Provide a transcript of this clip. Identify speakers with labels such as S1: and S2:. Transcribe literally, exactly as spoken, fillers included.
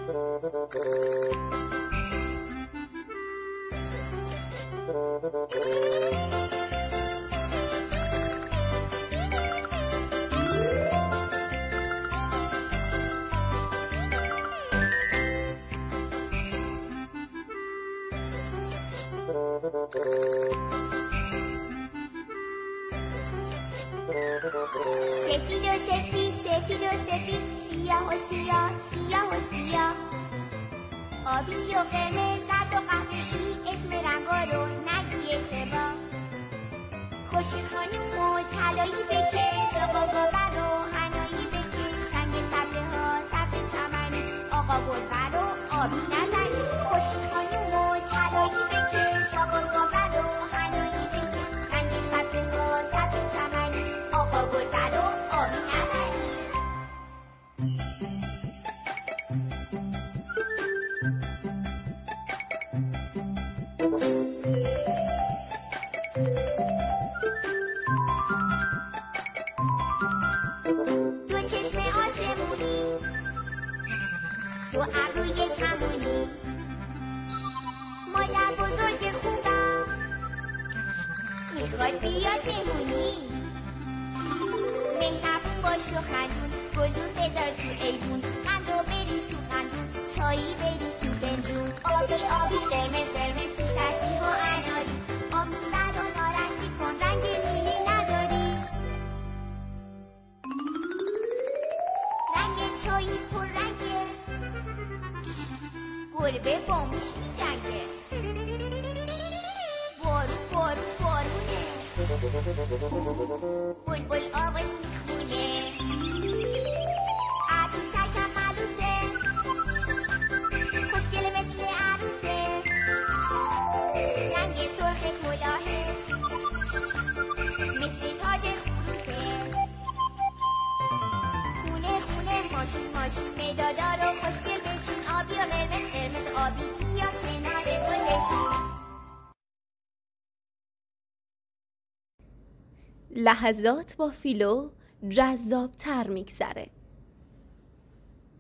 S1: سفید و سفید سفید و سفید سیاه و سیاه سیاه و سیاه آبی و قرمز زرد و قهوه‌ای اسم رنگا رو نگوی اشتباه خورشید خانوم و طلایی بکش آقا گلبر و حنایی بکش رنگ سبزه ها سبز چمنی آقا گلبر و آبی نزنی خورشید خانوم و طلایی بکش آقا گلبر و حنایی بکش رنگ سبزه ها سبز چمنی آقا گلبر و آبی نزنی دو چشم آسمونی دو ابروی کمونی مادر بزرگ خوبم میخواد بیاد مهمونی مهربون باش و خندون گلدون بذار تو ایوون قند و بریز تو قندون چایی بریز تو بنجون آبی آبی قرمز قرمز تو سبزی و اناری آبی بر و نارنجی کن رنگ نیلی نداری رنگ چایی پر رنگه گربه با موش می‌جنگه بارون بارون بارونه بلبل آواز میخونه عروسکم عروسه خوشگله مثل عروسه رنگ سرخ کلاهش مثل تاج خروسه خونه خونه ماشین ماشین مدادار و خوشگل بچین آبی و قرمز قرمز آبی بیا کنار گلش
S2: لحظات با فیلو جذاب‌تر می‌گذره.